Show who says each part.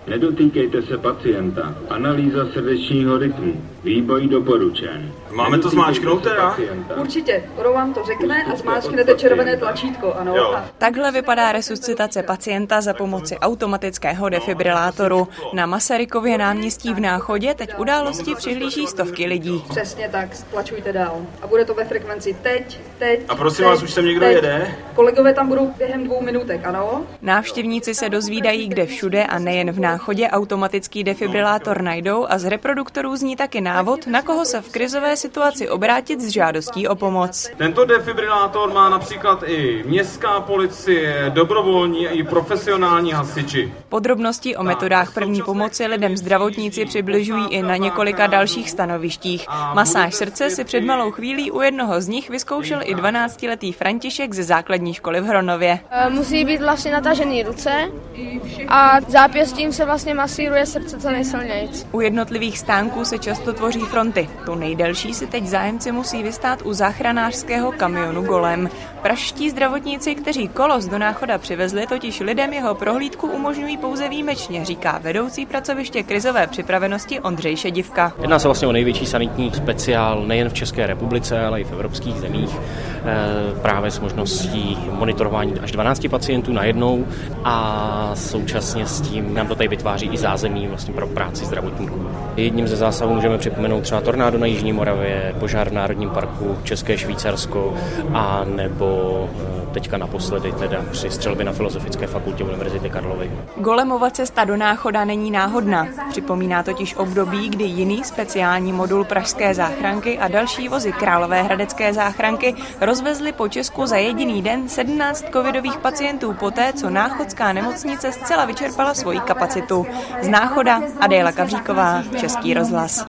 Speaker 1: Nedotýkejte se pacienta. Analýza srdečního rytmu. Výboj doporučen.
Speaker 2: Máme to zmáčknout teda?
Speaker 3: Určitě. Oro vám to řekne a zmáčknete červené tlačítko, ano.
Speaker 2: Jo.
Speaker 4: Takhle vypadá resuscitace pacienta za pomoci automatického defibrilátoru. Na Masarykově náměstí v Náchodě teď události přihlíží stovky lidí.
Speaker 3: Přesně tak, tlačujte dál. A bude to ve frekvenci teď.
Speaker 2: A prosím vás, už sem někdo jede?
Speaker 3: Kolegové tam budou během 2 minutek, ano?
Speaker 4: Návštěvníci se dozvídají, kde všude a nejen v Náchodě automatický defibrilátor najdou a z reproduktorů zní taky návod, na koho se v krizové situaci obrátit s žádostí o pomoc.
Speaker 2: Tento defibrilátor má například i městská policie, dobrovolní i profesionální hasiči.
Speaker 4: Podrobnosti o metodách první pomoci lidem zdravotníci přibližují i na několika dalších stanovištích. Masáž srdce si před malou chvílí u jednoho z nich vyzkoušel i 12letý František ze základní školy v Hronově.
Speaker 5: Musí být vlastně natažený ruce a zápěstím se vlastně masíruje srdce co nejsilnějc.
Speaker 4: U jednotlivých stánků se často tvoří fronty. Tu nejdelší si teď zájemci musí vystát u záchranářského kamionu Golem. Pražští zdravotníci, kteří kolos do Náchoda přivezli, totiž lidem jeho prohlídku umožňují pouze výjimečně, říká vedoucí pracoviště krizové připravenosti Ondřej Šedivka.
Speaker 6: Jedná se vlastně o největší sanitní speciál nejen v České republice, ale i v evropských zemích. Právě s možností monitorování až 12 pacientů najednou a současně s tím nám to tady vytváří i zázemí vlastně pro práci zdravotníků. Jedním ze zásahů můžeme připomenout třeba tornádo na Jižní Moravě, požár v Národním parku České Švýcarsko a nebo teďka naposledy teda při střelbě na Filozofické fakultě Univerzity Karlovy.
Speaker 4: Golemova cesta do Náchoda není náhodná. Připomíná totiž období, kdy jiný speciální modul pražské záchranky a další vozy královéhradecké záchranky rozvezli po Česku za jediný den 17 covidových pacientů poté, co náchodská nemocnice zcela vyčerpala svoji kapacitu. Z Náchoda Adéla Kavříková, Český rozhlas.